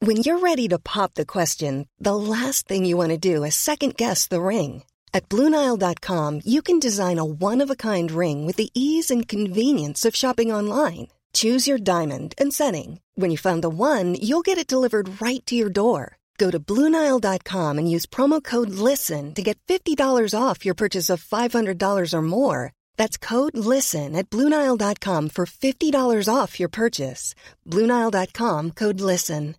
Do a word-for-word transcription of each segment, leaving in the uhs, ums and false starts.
When you're ready to pop the question, the last thing you want to do is second-guess the ring. At Blue Nile dot com, you can design a one-of-a-kind ring with the ease and convenience of shopping online. Choose your diamond and setting. When you find the one, you'll get it delivered right to your door. Go to Blue Nile dot com and use promo code LISTEN to get fifty dollars off your purchase of five hundred dollars or more. That's code LISTEN at Blue Nile dot com for fifty dollars off your purchase. Blue Nile dot com, code LISTEN.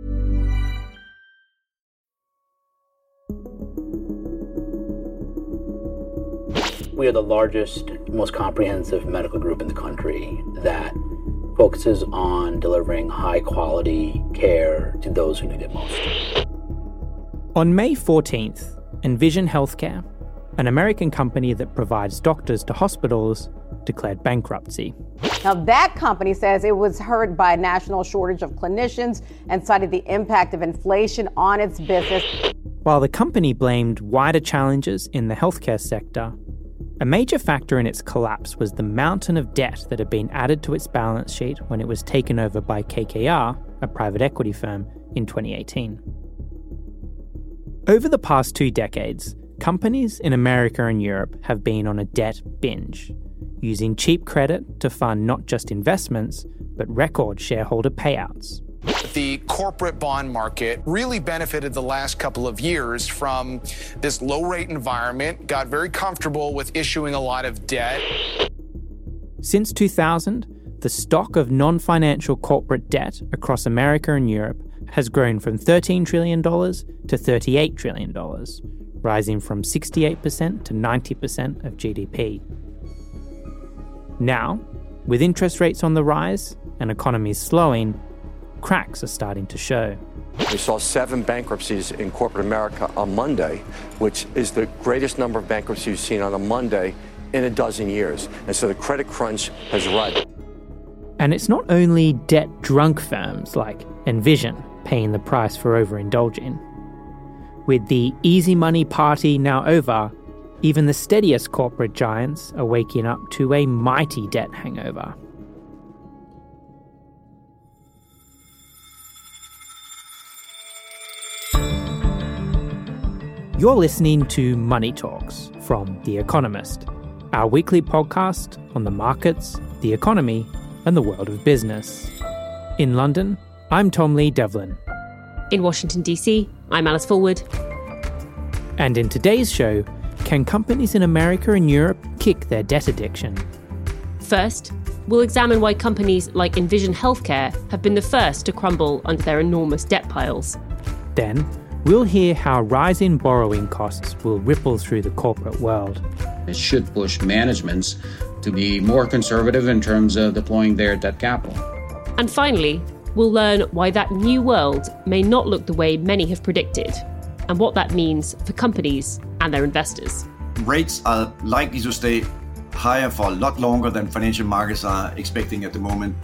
We are the largest, most comprehensive medical group in the country that focuses on delivering high-quality care to those who need it most. On May fourteenth, Envision Healthcare, an American company that provides doctors to hospitals, declared bankruptcy. Now, that company says it was hurt by a national shortage of clinicians and cited the impact of inflation on its business. While the company blamed wider challenges in the healthcare sector, a major factor in its collapse was the mountain of debt that had been added to its balance sheet when it was taken over by K K R, a private equity firm, in twenty eighteen. Over the past two decades, companies in America and Europe have been on a debt binge, using cheap credit to fund not just investments, but record shareholder payouts. The corporate bond market really benefited the last couple of years from this low-rate environment, got very comfortable with issuing a lot of debt. Since two thousand, the stock of non-financial corporate debt across America and Europe has grown from thirteen trillion dollars to thirty-eight trillion dollars, rising from sixty-eight percent to ninety percent of G D P. Now, with interest rates on the rise and economies slowing, cracks are starting to show. We saw seven bankruptcies in corporate America on Monday, which is the greatest number of bankruptcies we've seen on a Monday in a dozen years. And so the credit crunch has run. And it's not only debt-drunk firms like Envision paying the price for overindulging. With the easy money party now over, even the steadiest corporate giants are waking up to a mighty debt hangover. You're listening to Money Talks from The Economist, our weekly podcast on the markets, the economy, and the world of business. In London, I'm Tom Lee Devlin. In Washington, D C, I'm Alice Fulwood. And in today's show, can companies in America and Europe kick their debt addiction? First, we'll examine why companies like Envision Healthcare have been the first to crumble under their enormous debt piles. Then, we'll hear how rising borrowing costs will ripple through the corporate world. It should push managements to be more conservative in terms of deploying their debt capital. And finally, we'll learn why that new world may not look the way many have predicted, and what that means for companies and their investors. Rates are likely to stay higher for a lot longer than financial markets are expecting at the moment.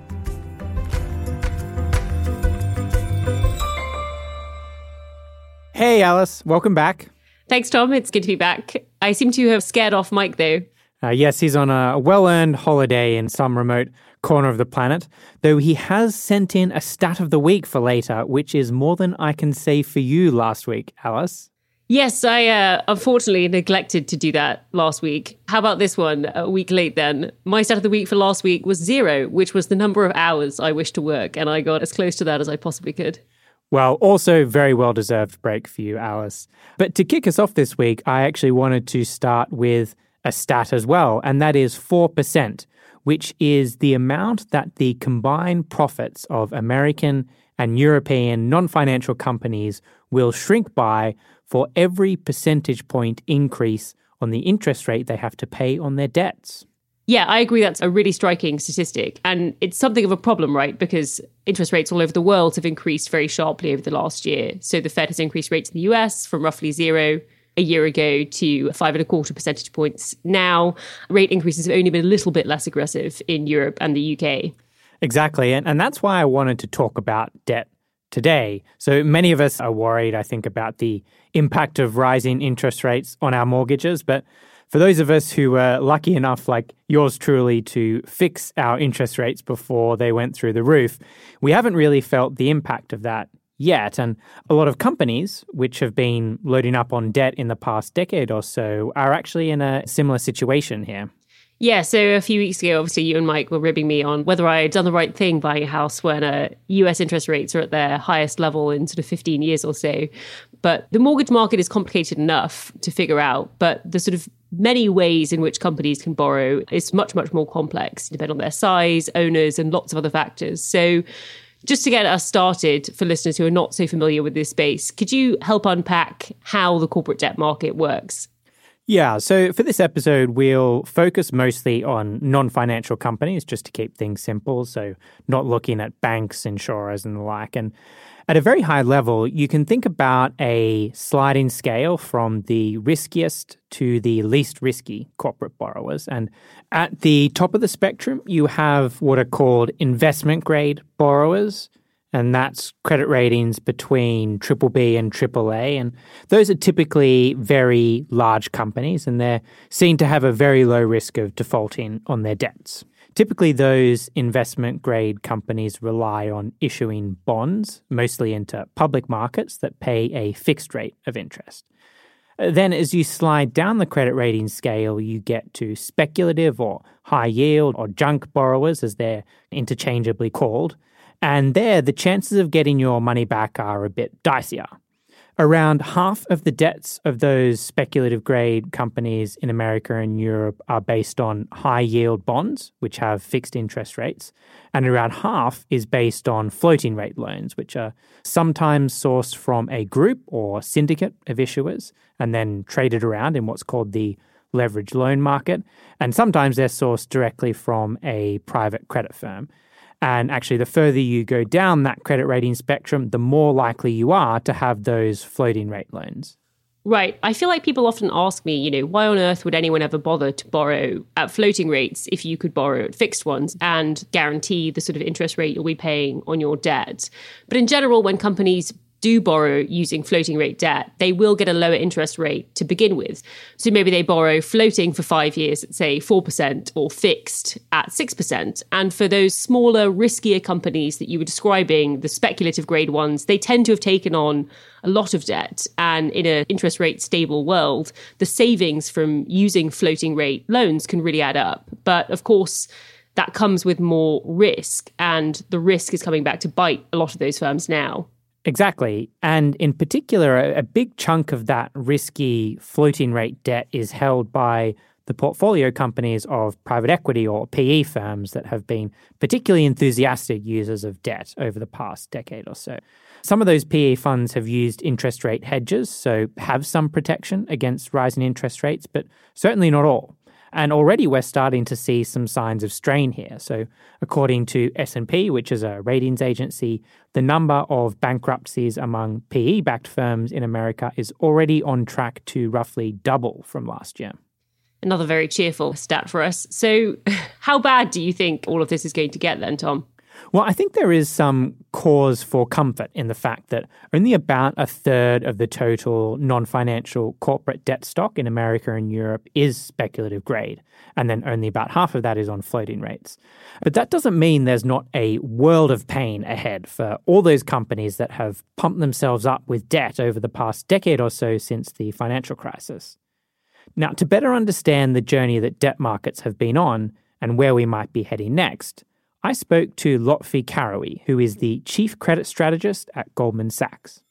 Hey, Alice. Welcome back. Thanks, Tom. It's good to be back. I seem to have scared off Mike, though. Uh, yes, he's on a well-earned holiday in some remote corner of the planet, though he has sent in a stat of the week for later, which is more than I can say for you last week, Alice. Yes, I uh, unfortunately neglected to do that last week. How about this one, a week late then? My stat of the week for last week was zero, which was the number of hours I wished to work, and I got as close to that as I possibly could. Well, also very well-deserved break for you, Alice. But to kick us off this week, I actually wanted to start with a stat as well, and that is four percent, which is the amount that the combined profits of American and European non-financial companies will shrink by for every percentage point increase on the interest rate they have to pay on their debts. Yeah, I agree that's a really striking statistic. And it's something of a problem, right? Because interest rates all over the world have increased very sharply over the last year. So the Fed has increased rates in the U S from roughly zero a year ago to five and a quarter percentage points now. Rate increases have only been a little bit less aggressive in Europe and the U K. Exactly. And, and that's why I wanted to talk about debt today. So many of us are worried, I think, about the impact of rising interest rates on our mortgages. But For those of us who were lucky enough, like yours truly, to fix our interest rates before they went through the roof, we haven't really felt the impact of that yet. And a lot of companies, which have been loading up on debt in the past decade or so, are actually in a similar situation here. Yeah, so a few weeks ago, obviously, you and Mike were ribbing me on whether I had done the right thing buying a house when uh, U S interest rates are at their highest level in sort of fifteen years or so. But the mortgage market is complicated enough to figure out, but the sort of many ways in which companies can borrow is much, much more complex, depending on their size, owners, and lots of other factors. So just to get us started, for listeners who are not so familiar with this space, could you help unpack how the corporate debt market works? Yeah, so for this episode, we'll focus mostly on non-financial companies, just to keep things simple, so not looking at banks, insurers, and the like. And at a very high level, you can think about a sliding scale from the riskiest to the least risky corporate borrowers. And at the top of the spectrum, you have what are called investment-grade borrowers, and that's credit ratings between triple B and triple A. And those are typically very large companies, and they're seen to have a very low risk of defaulting on their debts. Typically, those investment-grade companies rely on issuing bonds, mostly into public markets, that pay a fixed rate of interest. Then as you slide down the credit rating scale, you get to speculative or high yield or junk borrowers, as they're interchangeably called. And there, the chances of getting your money back are a bit dicier. Around half of the debts of those speculative grade companies in America and Europe are based on high yield bonds, which have fixed interest rates. And around half is based on floating rate loans, which are sometimes sourced from a group or syndicate of issuers and then traded around in what's called the leveraged loan market. And sometimes they're sourced directly from a private credit firm. And actually, the further you go down that credit rating spectrum, the more likely you are to have those floating rate loans. Right. I feel like people often ask me, you know, why on earth would anyone ever bother to borrow at floating rates if you could borrow at fixed ones and guarantee the sort of interest rate you'll be paying on your debt? But in general, when companies do borrow using floating rate debt, they will get a lower interest rate to begin with. So maybe they borrow floating for five years at, say, four percent or fixed at six percent. And for those smaller, riskier companies that you were describing, the speculative grade ones, they tend to have taken on a lot of debt. And in an interest rate stable world, the savings from using floating rate loans can really add up. But of course, that comes with more risk, and the risk is coming back to bite a lot of those firms now. Exactly. And in particular, a, a big chunk of that risky floating rate debt is held by the portfolio companies of private equity or P E firms that have been particularly enthusiastic users of debt over the past decade or so. Some of those P E funds have used interest rate hedges, so have some protection against rising interest rates, but certainly not all. And already we're starting to see some signs of strain here. So according to S and P, which is a ratings agency, the number of bankruptcies among P E-backed firms in America is already on track to roughly double from last year. Another very cheerful stat for us. So how bad do you think all of this is going to get then, Tom? Well, I think there is some cause for comfort in the fact that only about a third of the total non-financial corporate debt stock in America and Europe is speculative grade, and then only about half of that is on floating rates. But that doesn't mean there's not a world of pain ahead for all those companies that have pumped themselves up with debt over the past decade or so since the financial crisis. Now, to better understand the journey that debt markets have been on and where we might be heading next, I spoke to Lotfi Karoui, who is the chief credit strategist at Goldman Sachs.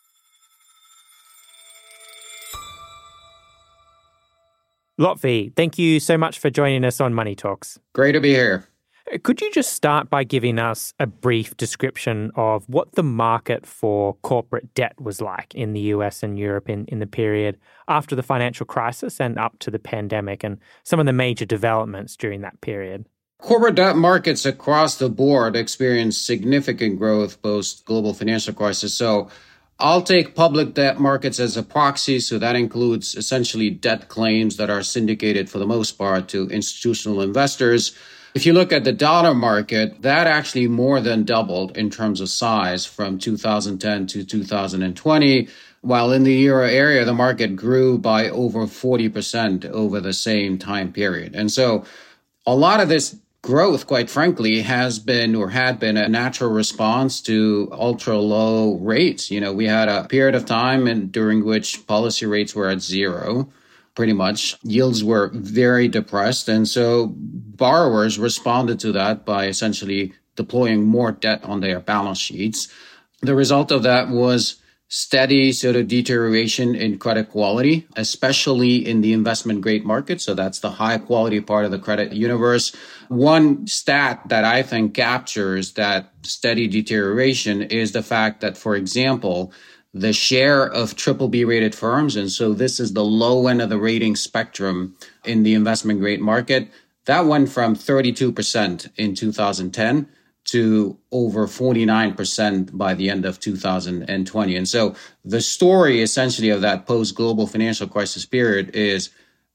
Lotfi, thank you so much for joining us on Money Talks. Great to be here. Could you just start by giving us a brief description of what the market for corporate debt was like in the U S and Europe in, in the period after the financial crisis and up to the pandemic, and some of the major developments during that period? Corporate debt markets across the board experienced significant growth post-global financial crisis. So I'll take public debt markets as a proxy. So that includes essentially debt claims that are syndicated for the most part to institutional investors. If you look at the dollar market, that actually more than doubled in terms of size from two thousand ten to two thousand twenty, while in the euro area, the market grew by over forty percent over the same time period. And so a lot of this growth, quite frankly, has been or had been a natural response to ultra low rates. You know, we had a period of time and during which policy rates were at zero. Pretty much. Yields were very depressed. And so borrowers responded to that by essentially deploying more debt on their balance sheets. The result of that was steady sort of deterioration in credit quality, especially in the investment grade market. So that's the high quality part of the credit universe. One stat that I think captures that steady deterioration is the fact that, for example, the share of triple B rated firms, and so this is the low end of the rating spectrum in the investment grade market, that went from thirty-two percent in two thousand ten to over forty-nine percent by the end of two thousand twenty. And so the story essentially of that post-global financial crisis period is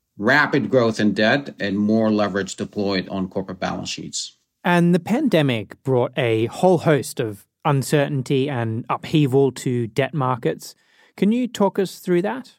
rapid growth in debt and more leverage deployed on corporate balance sheets. And the pandemic brought a whole host of uncertainty and upheaval to debt markets. Can you talk us through that?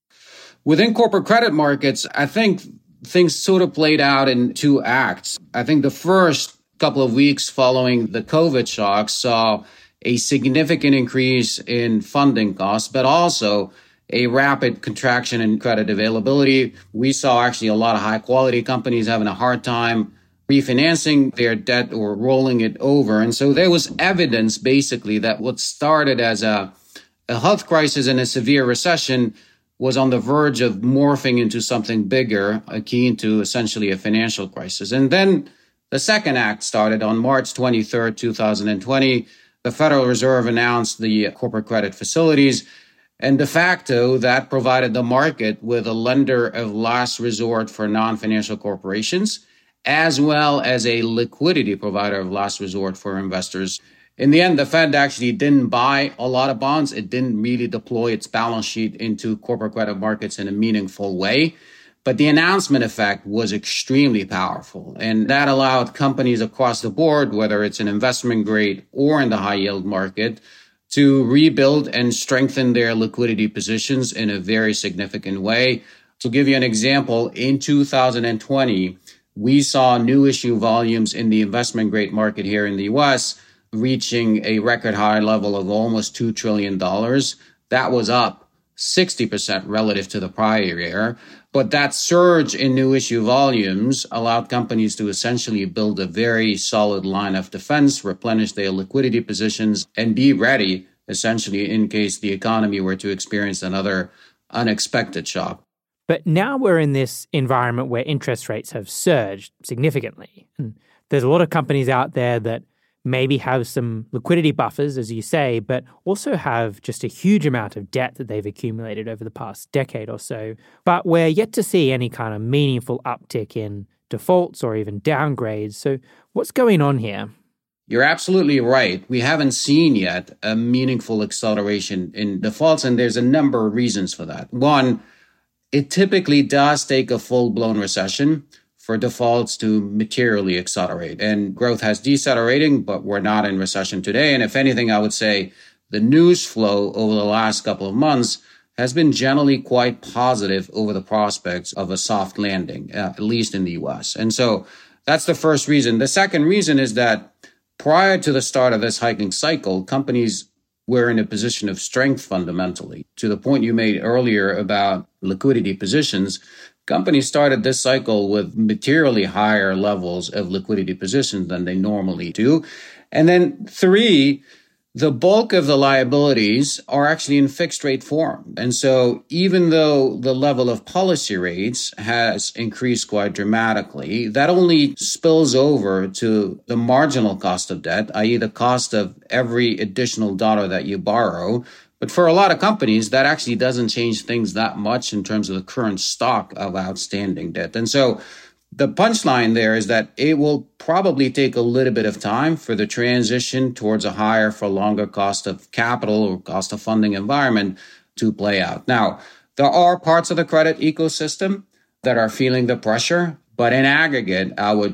Within corporate credit markets, I think things sort of played out in two acts. I think the first couple of weeks following the COVID shock saw a significant increase in funding costs, but also a rapid contraction in credit availability. We saw actually a lot of high quality companies having a hard time refinancing their debt or rolling it over. And so there was evidence basically that what started as a, a health crisis and a severe recession was on the verge of morphing into something bigger, akin to essentially a financial crisis. And then the second act started on March twenty-third, two thousand twenty. The Federal Reserve announced the corporate credit facilities, and de facto that provided the market with a lender of last resort for non-financial corporations, as well as a liquidity provider of last resort for investors. In the end, the Fed actually didn't buy a lot of bonds. It didn't really deploy its balance sheet into corporate credit markets in a meaningful way. But the announcement effect was extremely powerful. And that allowed companies across the board, whether it's an investment grade or in the high yield market, to rebuild and strengthen their liquidity positions in a very significant way. To give you an example, in two thousand twenty, we saw new issue volumes in the investment grade market here in the U S reaching a record high level of almost two trillion dollars. That was up sixty percent relative to the prior year. But that surge in new issue volumes allowed companies to essentially build a very solid line of defense, replenish their liquidity positions, and be ready, essentially, in case the economy were to experience another unexpected shock. But now we're in this environment where interest rates have surged significantly. And there's a lot of companies out there that maybe have some liquidity buffers, as you say, but also have just a huge amount of debt that they've accumulated over the past decade or so. But we're yet to see any kind of meaningful uptick in defaults or even downgrades. So what's going on here? You're absolutely right. We haven't seen yet a meaningful acceleration in defaults, and there's a number of reasons for that. One, it typically does take a full-blown recession for defaults to materially accelerate. And growth has decelerating, but we're not in recession today. And if anything, I would say the news flow over the last couple of months has been generally quite positive over the prospects of a soft landing, uh, at least in the U S. And so that's the first reason. The second reason is that prior to the start of this hiking cycle, companies were in a position of strength fundamentally. To the point you made earlier about liquidity positions, companies started this cycle with materially higher levels of liquidity positions than they normally do. And then three, the bulk of the liabilities are actually in fixed rate form. And so even though the level of policy rates has increased quite dramatically, that only spills over to the marginal cost of debt, that is the cost of every additional dollar that you borrow. But for a lot of companies, that actually doesn't change things that much in terms of the current stock of outstanding debt. And so the punchline there is that it will probably take a little bit of time for the transition towards a higher for longer cost of capital or cost of funding environment to play out. Now, there are parts of the credit ecosystem that are feeling the pressure, but in aggregate, I would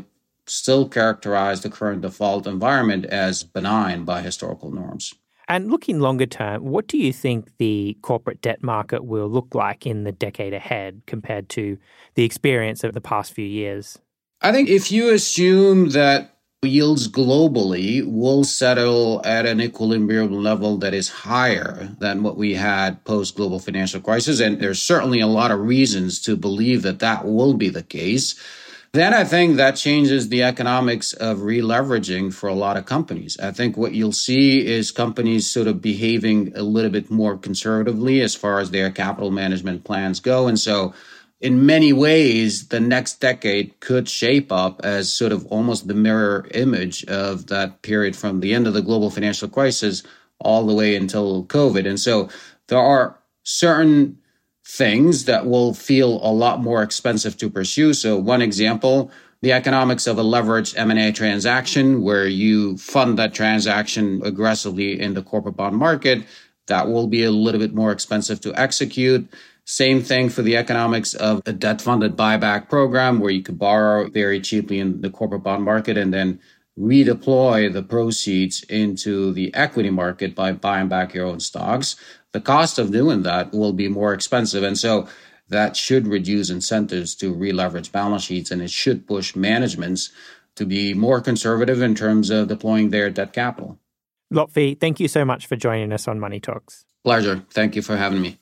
still characterize the current default environment as benign by historical norms. And looking longer term, what do you think the corporate debt market will look like in the decade ahead compared to the experience of the past few years? I think if you assume that yields globally will settle at an equilibrium level that is higher than what we had post-global financial crisis, and there's certainly a lot of reasons to believe that that will be the case, then I think that changes the economics of re-leveraging for a lot of companies. I think what you'll see is companies sort of behaving a little bit more conservatively as far as their capital management plans go. And so in many ways, the next decade could shape up as sort of almost the mirror image of that period from the end of the global financial crisis all the way until COVID. And so there are certain things that will feel a lot more expensive to pursue. So one example, the economics of a leveraged M and A transaction where you fund that transaction aggressively in the corporate bond market, that will be a little bit more expensive to execute. Same thing for the economics of a debt-funded buyback program where you could borrow very cheaply in the corporate bond market and then redeploy the proceeds into the equity market by buying back your own stocks. The cost of doing that will be more expensive. And so that should reduce incentives to re-leverage balance sheets, and it should push managements to be more conservative in terms of deploying their debt capital. Lotfi, thank you so much for joining us on Money Talks. Pleasure. Thank you for having me.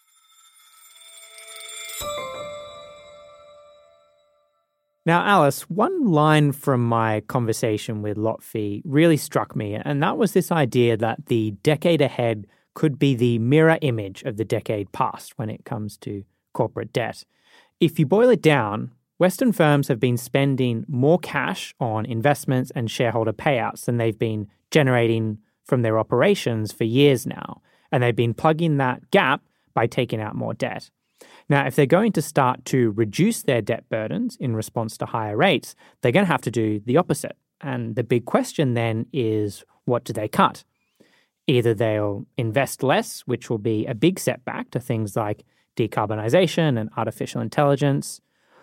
Now, Alice, one line from my conversation with Lotfi really struck me, and that was this idea that the decade ahead could be the mirror image of the decade past when it comes to corporate debt. If you boil it down, Western firms have been spending more cash on investments and shareholder payouts than they've been generating from their operations for years now, and they've been plugging that gap by taking out more debt. Now, if they're going to start to reduce their debt burdens in response to higher rates, they're going to have to do the opposite. And the big question then is, what do they cut? Either they'll invest less, which will be a big setback to things like decarbonization and artificial intelligence,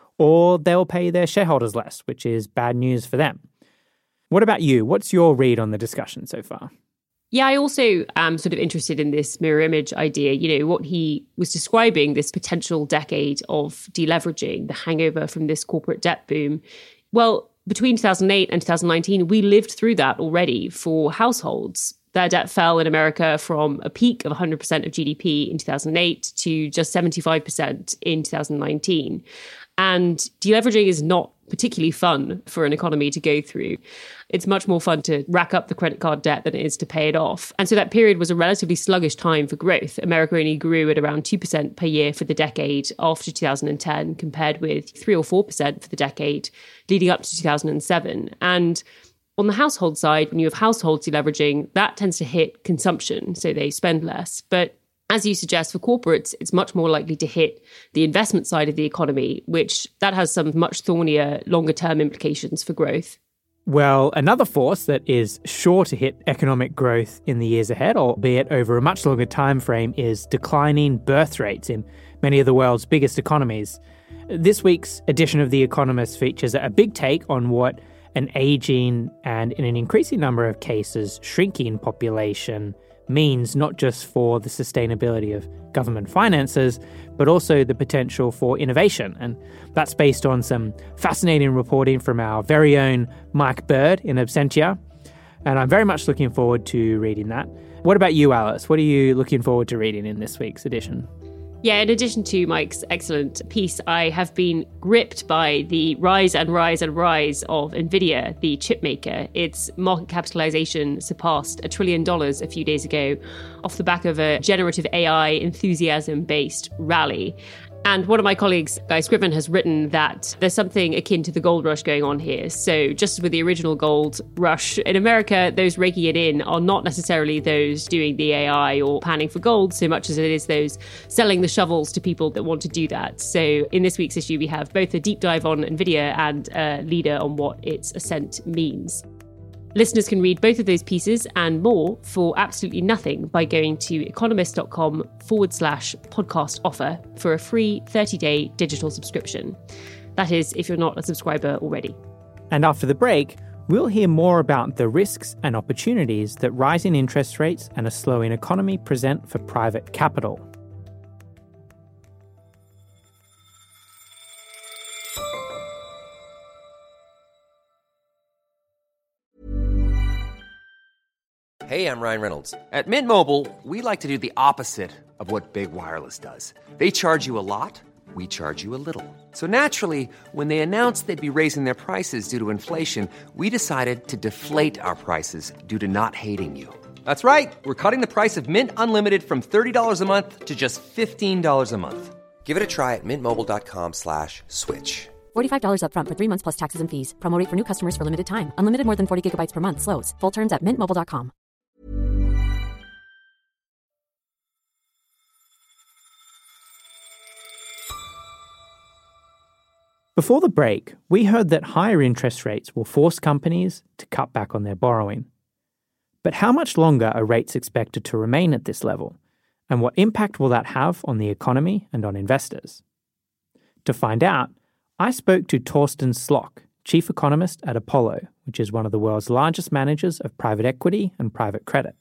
or they'll pay their shareholders less, which is bad news for them. What about you? What's your read on the discussion so far? Yeah, I also am sort of interested in this mirror image idea. You know, what he was describing, this potential decade of deleveraging, the hangover from this corporate debt boom. Well, between two thousand eight and two thousand nineteen, we lived through that already for households. Their debt fell in America from a peak of one hundred percent of G D P in two thousand eight to just seventy-five percent in two thousand nineteen. And deleveraging is not particularly fun for an economy to go through. It's much more fun to rack up the credit card debt than it is to pay it off. And so that period was a relatively sluggish time for growth. America only grew at around two percent per year for the decade after two thousand ten, compared with three or four percent for the decade leading up to two thousand seven. And on the household side, when you have households deleveraging, that tends to hit consumption, so they spend less. But as you suggest, for corporates, it's much more likely to hit the investment side of the economy, which that has some much thornier, longer-term implications for growth. Well, another force that is sure to hit economic growth in the years ahead, albeit over a much longer time frame, is declining birth rates in many of the world's biggest economies. This week's edition of The Economist features a big take on what an aging and, in an increasing number of cases, shrinking population means not just for the sustainability of government finances, but also the potential for innovation. And that's based on some fascinating reporting from our very own Mike Bird in Absentia. And I'm very much looking forward to reading that. What about you, Alice? What are you looking forward to reading in this week's edition? Yeah, in addition to Mike's excellent piece, I have been gripped by the rise and rise and rise of NVIDIA, the chip maker. Its market capitalization surpassed a trillion dollars a few days ago off the back of a generative A I enthusiasm-based rally. And one of my colleagues, Guy Scriven, has written that there's something akin to the gold rush going on here. So just as with the original gold rush in America, those raking it in are not necessarily those doing the A I or panning for gold so much as it is those selling the shovels to people that want to do that. So in this week's issue, we have both a deep dive on NVIDIA and a leader on what its ascent means. Listeners can read both of those pieces and more for absolutely nothing by going to economist.com forward slash podcast offer for a free thirty-day digital subscription. That is, if you're not a subscriber already. And after the break, we'll hear more about the risks and opportunities that rising interest rates and a slowing economy present for private capital. Hey, I'm Ryan Reynolds. At Mint Mobile, we like to do the opposite of what Big Wireless does. They charge you a lot, we charge you a little. So naturally, when they announced they'd be raising their prices due to inflation, we decided to deflate our prices due to not hating you. That's right. We're cutting the price of Mint Unlimited from thirty dollars a month to just fifteen dollars a month. Give it a try at mintmobile.com slash switch. forty-five dollars up front for three months plus taxes and fees. Promo rate for new customers for limited time. Unlimited more than forty gigabytes per month. Slows full terms at mint mobile dot com. Before the break, we heard that higher interest rates will force companies to cut back on their borrowing. But how much longer are rates expected to remain at this level? And what impact will that have on the economy and on investors? To find out, I spoke to Torsten Slok, chief economist at Apollo, which is one of the world's largest managers of private equity and private credit.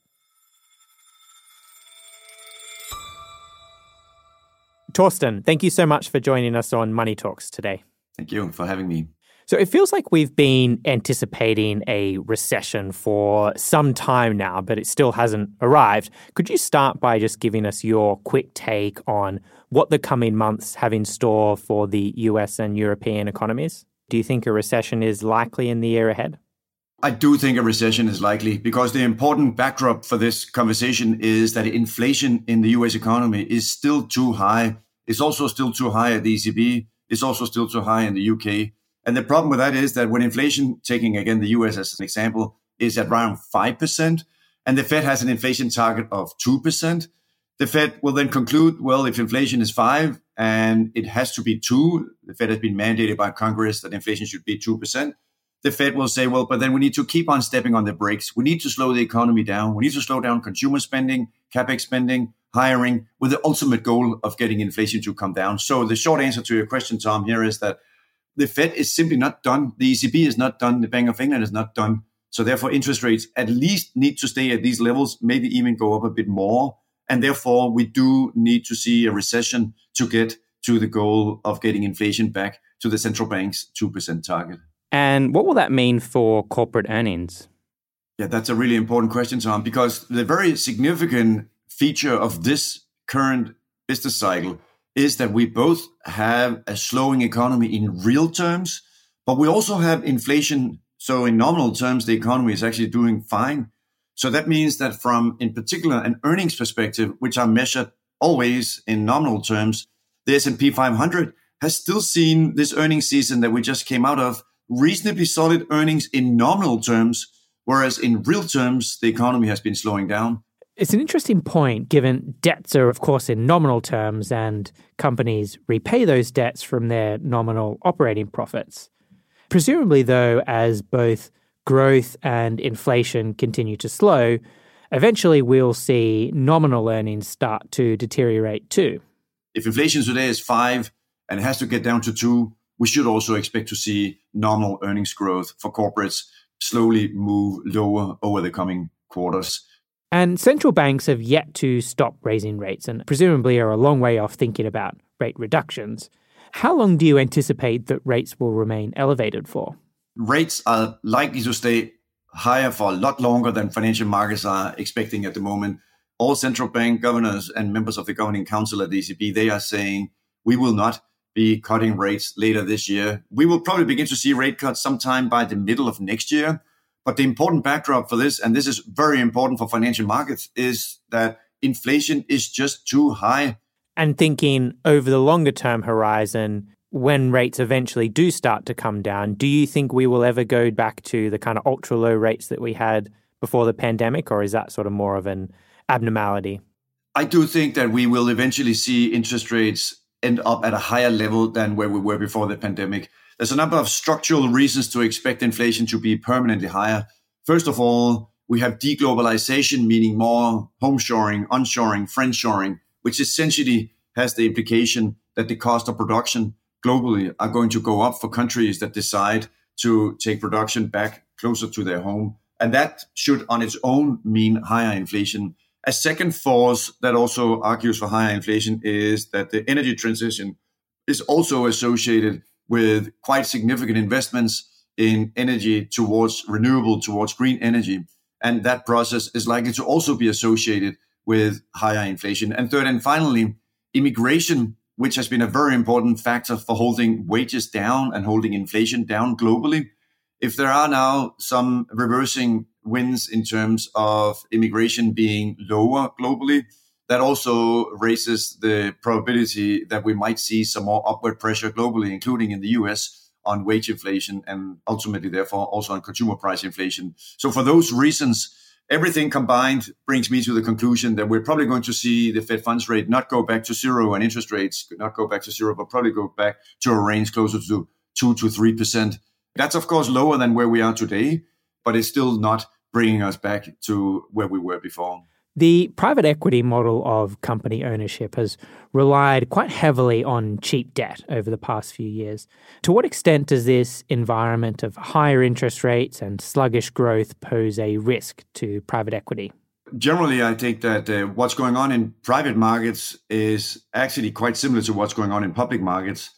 Torsten, thank you so much for joining us on Money Talks today. Thank you for having me. So it feels like we've been anticipating a recession for some time now, but it still hasn't arrived. Could you start by just giving us your quick take on what the coming months have in store for the U S and European economies? Do you think a recession is likely in the year ahead? I do think a recession is likely because the important backdrop for this conversation is that inflation in the U S economy is still too high. It's also still too high at the E C B. It's also still too high in the U K. And the problem with that is that when inflation, taking again the U S as an example, is at around five percent, and the Fed has an inflation target of two percent, the Fed will then conclude, well, if inflation is five and it has to be two, the Fed has been mandated by Congress that inflation should be two percent, the Fed will say, well, but then we need to keep on stepping on the brakes. We need to slow the economy down. We need to slow down consumer spending, capex spending, hiring, with the ultimate goal of getting inflation to come down. So the short answer to your question, Tom, here is that the Fed is simply not done. The E C B is not done. The Bank of England is not done. So therefore, interest rates at least need to stay at these levels, maybe even go up a bit more. And therefore, we do need to see a recession to get to the goal of getting inflation back to the central bank's two percent target. And what will that mean for corporate earnings? Yeah, that's a really important question, Tom, because the very significant feature of this current business cycle is that we both have a slowing economy in real terms, but we also have inflation. So in nominal terms, the economy is actually doing fine. So that means that from, in particular, an earnings perspective, which are measured always in nominal terms, the S and P five hundred has still seen this earnings season that we just came out of reasonably solid earnings in nominal terms, whereas in real terms, the economy has been slowing down. It's an interesting point, given debts are, of course, in nominal terms, and companies repay those debts from their nominal operating profits. Presumably, though, as both growth and inflation continue to slow, eventually we'll see nominal earnings start to deteriorate too. If inflation today is five and it has to get down to two, we should also expect to see nominal earnings growth for corporates slowly move lower over the coming quarters. And central banks have yet to stop raising rates and presumably are a long way off thinking about rate reductions. How long do you anticipate that rates will remain elevated for? Rates are likely to stay higher for a lot longer than financial markets are expecting at the moment. All central bank governors and members of the governing council at the E C B, they are saying we will not be cutting rates later this year. We will probably begin to see rate cuts sometime by the middle of next year. But the important backdrop for this, and this is very important for financial markets, is that inflation is just too high. And thinking over the longer term horizon, when rates eventually do start to come down, do you think we will ever go back to the kind of ultra low rates that we had before the pandemic, or is that sort of more of an abnormality? I do think that we will eventually see interest rates end up at a higher level than where we were before the pandemic. There's a number of structural reasons to expect inflation to be permanently higher. First of all, we have deglobalization, meaning more homeshoring, onshoring, friendshoring, which essentially has the implication that the cost of production globally are going to go up for countries that decide to take production back closer to their home. And that should on its own mean higher inflation. A second force that also argues for higher inflation is that the energy transition is also associated with quite significant investments in energy towards renewable, towards green energy. And that process is likely to also be associated with higher inflation. And third and finally, immigration, which has been a very important factor for holding wages down and holding inflation down globally. If there are now some reversing winds in terms of immigration being lower globally, that also raises the probability that we might see some more upward pressure globally, including in the U S, on wage inflation and ultimately, therefore, also on consumer price inflation. So for those reasons, everything combined brings me to the conclusion that we're probably going to see the Fed funds rate not go back to zero and interest rates not go back to zero, but probably go back to a range closer to two to three percent. That's, of course, lower than where we are today, but it's still not bringing us back to where we were before. The private equity model of company ownership has relied quite heavily on cheap debt over the past few years. To what extent does this environment of higher interest rates and sluggish growth pose a risk to private equity? Generally, I think that uh, what's going on in private markets is actually quite similar to what's going on in public markets.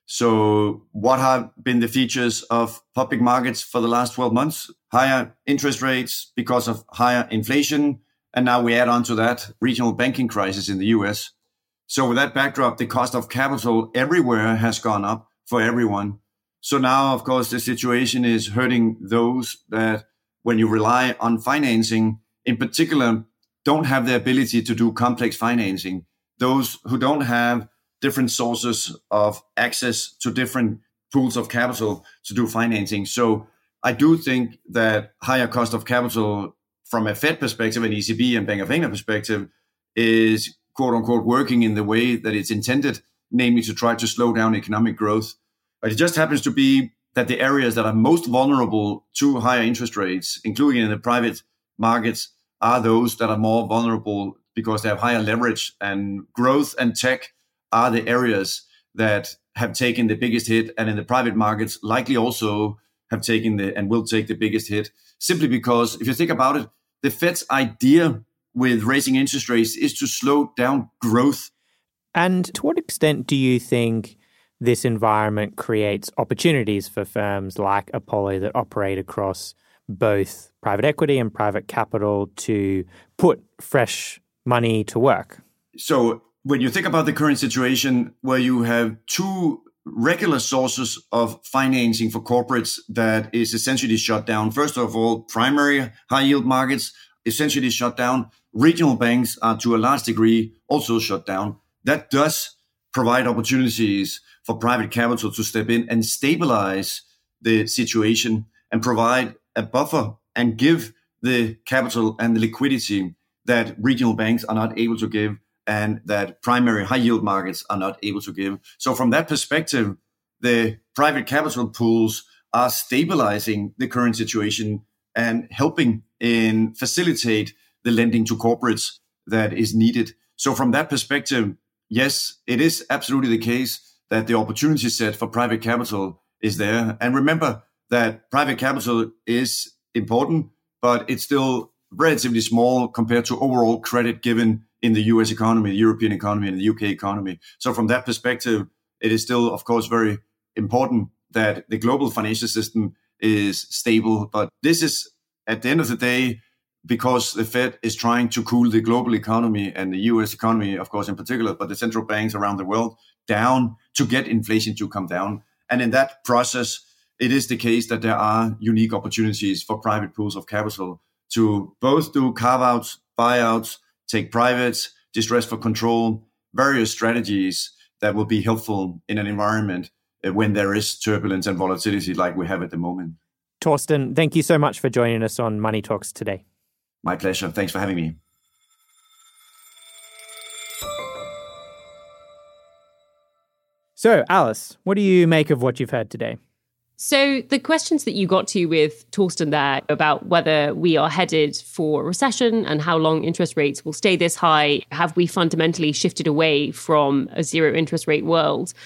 So what have been the features of public markets for the last twelve months? Higher interest rates because of higher inflation. And now we add on to that regional banking crisis in the U S. So with that backdrop, the cost of capital everywhere has gone up for everyone. So now, of course, the situation is hurting those that, when you rely on financing, in particular, don't have the ability to do complex financing. Those who don't have different sources of access to different pools of capital to do financing. So I do think that higher cost of capital from a Fed perspective, an E C B and Bank of England perspective, is quote unquote working in the way that it's intended, namely to try to slow down economic growth. But it just happens to be that the areas that are most vulnerable to higher interest rates, including in the private markets, are those that are more vulnerable because they have higher leverage, and growth and tech are the areas that have taken the biggest hit, and in the private markets likely also have taken the and will take the biggest hit, simply because if you think about it, the Fed's idea with raising interest rates is to slow down growth. And to what extent do you think this environment creates opportunities for firms like Apollo that operate across both private equity and private capital to put fresh money to work? So when you think about the current situation where you have two regular sources of financing for corporates that is essentially shut down, first of all, primary high yield markets essentially shut down. Regional banks are to a large degree also shut down. That does provide opportunities for private capital to step in and stabilize the situation and provide a buffer and give the capital and the liquidity that regional banks are not able to give and that primary high yield markets are not able to give. So from that perspective, the private capital pools are stabilizing the current situation and helping in facilitate the lending to corporates that is needed. So from that perspective, yes, it is absolutely the case that the opportunity set for private capital is there. And remember that private capital is important, but it's still relatively small compared to overall credit given in the U S economy, the European economy, and the U K economy. So from that perspective, it is still, of course, very important that the global financial system is stable. But this is, at the end of the day, because the Fed is trying to cool the global economy and the U S economy, of course, in particular, but the central banks around the world down to get inflation to come down. And in that process, it is the case that there are unique opportunities for private pools of capital to both do carve-outs, buyouts, take privates, distress for control, various strategies that will be helpful in an environment when there is turbulence and volatility like we have at the moment. Torsten, thank you so much for joining us on Money Talks today. My pleasure. Thanks for having me. So, Alice, what do you make of what you've heard today? So the questions that you got to with Torsten there about whether we are headed for a recession and how long interest rates will stay this high, have we fundamentally shifted away from a zero interest rate world?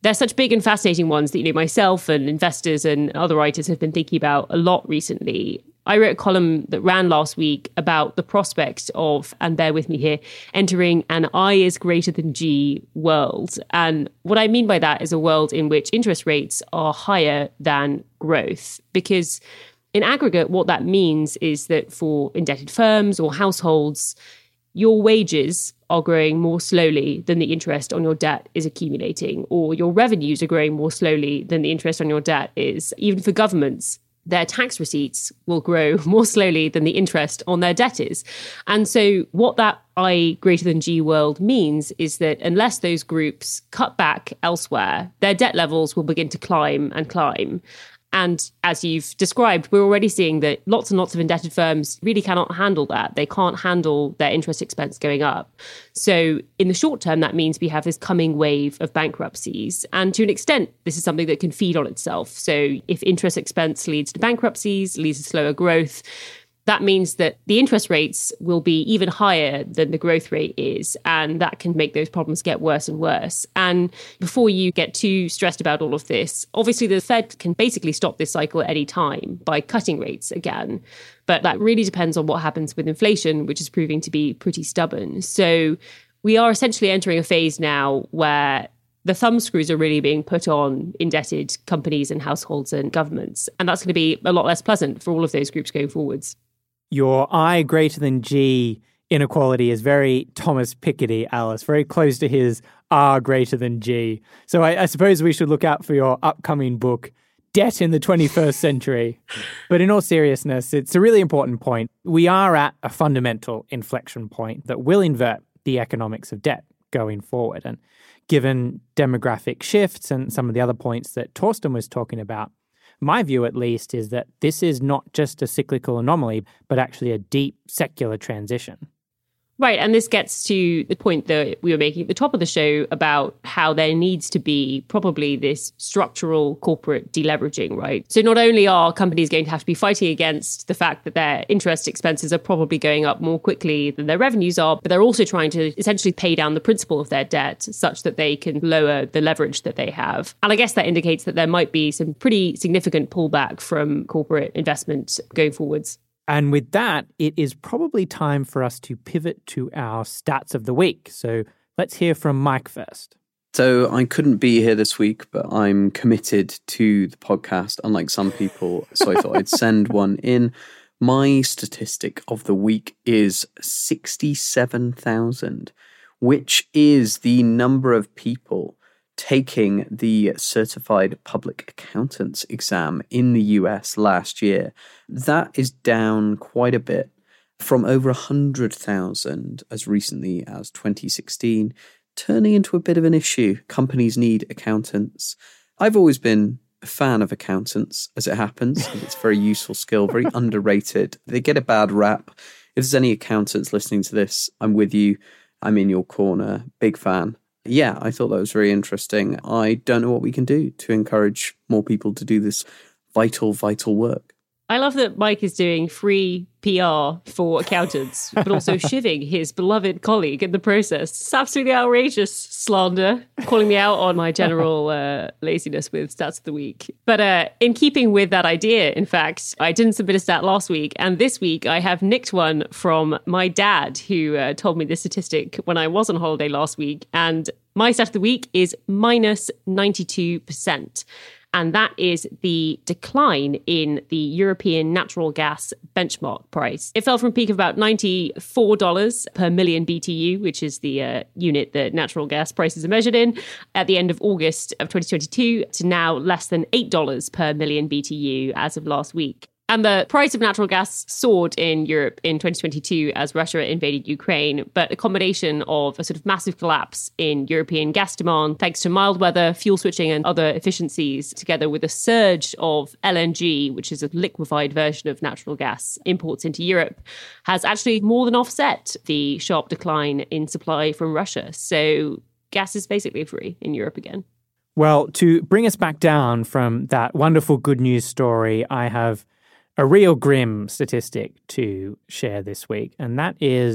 they're such big and fascinating ones that, you know, myself and investors and other writers have been thinking about a lot recently. I wrote a column that ran last week about the prospect of, and bear with me here, entering an I is greater than G world. And what I mean by that is a world in which interest rates are higher than growth. Because in aggregate, what that means is that for indebted firms or households, your wages are growing more slowly than the interest on your debt is accumulating, or your revenues are growing more slowly than the interest on your debt is. Even for governments, their tax receipts will grow more slowly than the interest on their debt is. And so what that I greater than G world means is that unless those groups cut back elsewhere, their debt levels will begin to climb and climb. And as you've described, we're already seeing that lots and lots of indebted firms really cannot handle that. They can't handle their interest expense going up. So in the short term, that means we have this coming wave of bankruptcies. And to an extent, this is something that can feed on itself. So if interest expense leads to bankruptcies, leads to slower growth, that means that the interest rates will be even higher than the growth rate is, and that can make those problems get worse and worse. And before you get too stressed about all of this, obviously the Fed can basically stop this cycle at any time by cutting rates again. But that really depends on what happens with inflation, which is proving to be pretty stubborn. So we are essentially entering a phase now where the thumb screws are really being put on indebted companies and households and governments. And that's going to be a lot less pleasant for all of those groups going forwards. Your I greater than G inequality is very Thomas Piketty, Alice, very close to his R greater than G. So I, I suppose we should look out for your upcoming book, Debt in the twenty-first Century. But in all seriousness, it's a really important point. We are at a fundamental inflection point that will invert the economics of debt going forward. And given demographic shifts and some of the other points that Torsten was talking about, my view, at least, is that this is not just a cyclical anomaly, but actually a deep secular transition. Right. And this gets to the point that we were making at the top of the show about how there needs to be probably this structural corporate deleveraging, right? So not only are companies going to have to be fighting against the fact that their interest expenses are probably going up more quickly than their revenues are, but they're also trying to essentially pay down the principal of their debt such that they can lower the leverage that they have. And I guess that indicates that there might be some pretty significant pullback from corporate investment going forwards. And with that, it is probably time for us to pivot to our stats of the week. So let's hear from Mike first. So I couldn't be here this week, but I'm committed to the podcast, unlike some people. So I thought I'd send one in. My statistic of the week is sixty-seven thousand, which is the number of people taking the Certified Public Accountants exam in the U S last year. That is down quite a bit from over one hundred thousand as recently as twenty sixteen, turning into a bit of an issue. Companies need accountants. I've always been a fan of accountants, as it happens. It's a very useful skill, very underrated. They get a bad rap. If there's any accountants listening to this, I'm with you. I'm in your corner. Big fan. Yeah, I thought that was very interesting. I don't know what we can do to encourage more people to do this vital, vital work. I love that Mike is doing free P R for accountants, but also shivving his beloved colleague in the process. It's absolutely outrageous slander, calling me out on my general uh, laziness with stats of the week. But uh, in keeping with that idea, in fact, I didn't submit a stat last week. And this week I have nicked one from my dad, who uh, told me this statistic when I was on holiday last week. And my stat of the week is minus ninety-two percent. And that is the decline in the European natural gas benchmark price. It fell from a peak of about ninety-four dollars per million B T U, which is the uh, unit that natural gas prices are measured in, at the end of August of twenty twenty-two, to now less than eight dollars per million B T U as of last week. And the price of natural gas soared in Europe in twenty twenty-two as Russia invaded Ukraine, but a combination of a sort of massive collapse in European gas demand, thanks to mild weather, fuel switching and other efficiencies, together with a surge of L N G, which is a liquefied version of natural gas imports into Europe, has actually more than offset the sharp decline in supply from Russia. So gas is basically free in Europe again. Well, to bring us back down from that wonderful good news story, I have a real grim statistic to share this week, and that is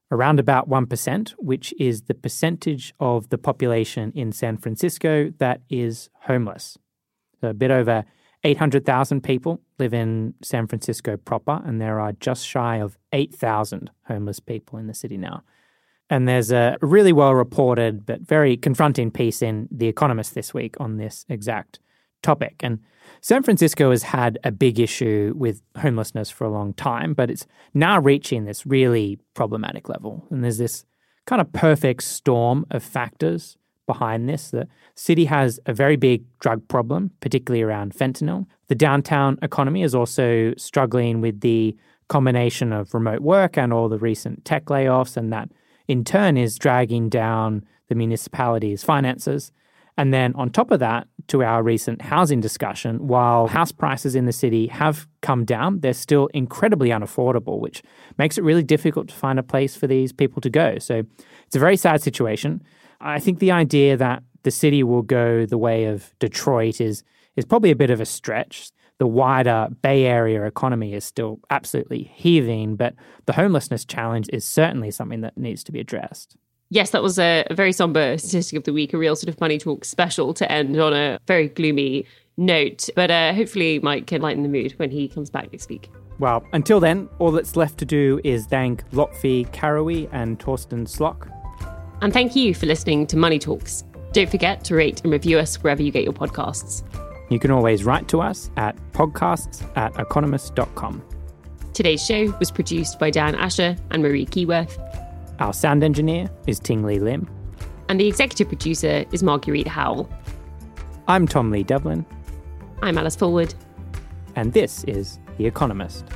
around about one percent, which is the percentage of the population in San Francisco that is homeless. So a bit over eight hundred thousand people live in San Francisco proper, and there are just shy of eight thousand homeless people in the city now. And there's a really well-reported but very confronting piece in The Economist this week on this exact topic. And San Francisco has had a big issue with homelessness for a long time, but it's now reaching this really problematic level. And there's this kind of perfect storm of factors behind this. The city has a very big drug problem, particularly around fentanyl. The downtown economy is also struggling with the combination of remote work and all the recent tech layoffs, and that in turn is dragging down the municipality's finances. And then on top of that, to our recent housing discussion, while house prices in the city have come down, they're still incredibly unaffordable, which makes it really difficult to find a place for these people to go. So it's a very sad situation. I think the idea that the city will go the way of Detroit is is probably a bit of a stretch. The wider Bay Area economy is still absolutely heaving, but the homelessness challenge is certainly something that needs to be addressed. Yes, that was a, a very somber statistic of the week, a real sort of Money Talk special to end on a very gloomy note. But uh, hopefully Mike can lighten the mood when he comes back next week. Well, until then, all that's left to do is thank Lotfi Karoui and Torsten Slok. And thank you for listening to Money Talks. Don't forget to rate and review us wherever you get your podcasts. You can always write to us at podcasts at economist dot com. Today's show was produced by Dan Asher and Marie Keyworth. Our sound engineer is Ting Lee Lim. And the executive producer is Marguerite Howell. I'm Tom Lee Devlin. I'm Alice Fulwood. And this is The Economist.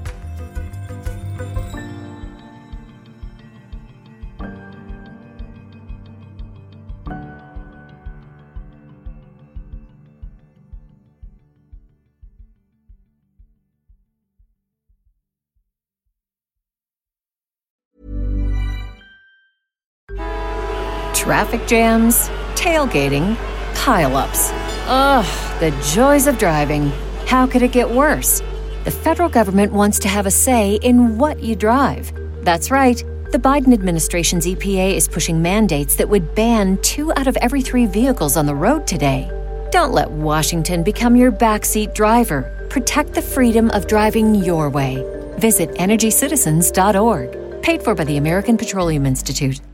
Traffic jams, tailgating, pile-ups. Ugh, the joys of driving. How could it get worse? The federal government wants to have a say in what you drive. That's right. The Biden administration's E P A is pushing mandates that would ban two out of every three vehicles on the road today. Don't let Washington become your backseat driver. Protect the freedom of driving your way. Visit energy citizens dot org. Paid for by the American Petroleum Institute.